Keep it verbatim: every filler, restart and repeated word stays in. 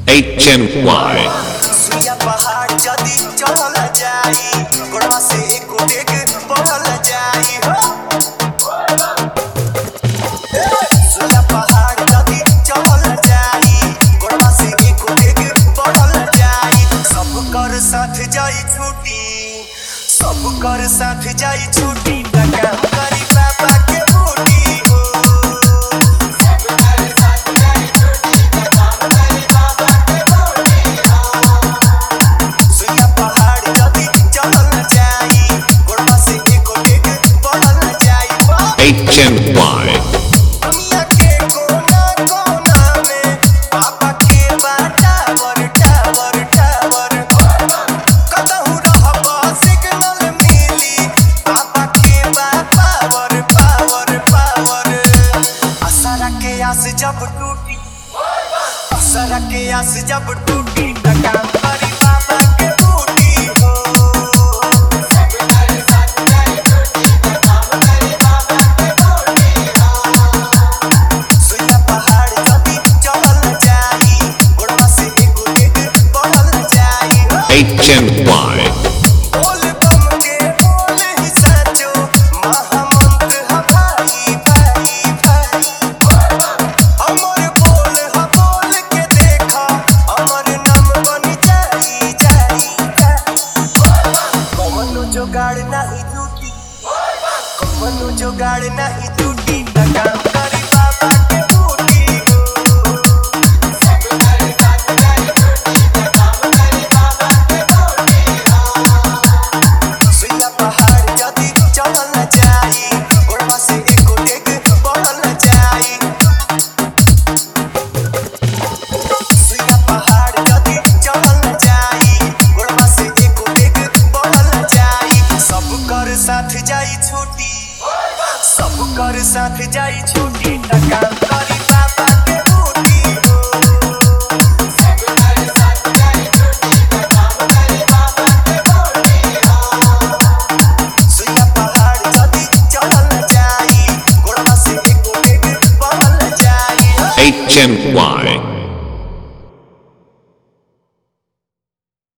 H N Y सुइया पहाड़ जदी चढ़ल जाई गोड़वा से एको डेग बढ़ल जाई हो सुइया पहाड़ जदी चढ़ल जाई गोड़वा से एको डेग बढ़ल जाई सब कर साथ जाई छूटी सब कर साथ जाई छूटी टका करी बाबा के बूटी हो सब कर साथ जाई छूटी टका करी बाबा के बूटी हो सुइया पहाड़ जदी चढ़ल जाई गोड़वा से एको डेग बढ़ल जाई H N Y दुनिया के कोना कोना में बाबा के टावर टावर टावर कतहु रहबा सिग्नल मिली बाबा के पावर पावर पावर असरा के आस जब टूटी असरा के आस जब टूटी टका करी बाबा के बूटी हो सब कर साथ जाई टूटी टका करी बाबा के बूटी हो सुइया पहाड़ जदी चढ़ल जाई गोड़वा से एको डेग बढ़ल जाई हो H N Y बोल बम के बोल ही साचो महामंत्र ह भाई भाई भाई अमर बोल ह बोल के देखा अमर नाम बन जाई जाई कमनो जोगाड़ नहीं टूटी कमनो जोगाड़ नहीं टूटी टका करी बाबा के बूटी हो सब कर साथ जाई टूटी टका करी बाबा के बूटी हो सुइया पहाड़ जदी चढ़ल जाई गोड़वा से एको डेग बढ़ल जाई सुइया पहाड़ जदी चढ़ल जाई गोड़वा से एको डेग बढ़ल जाई सब कर साथ जाई छूटी सब कर साथ जाई छूटी टका करी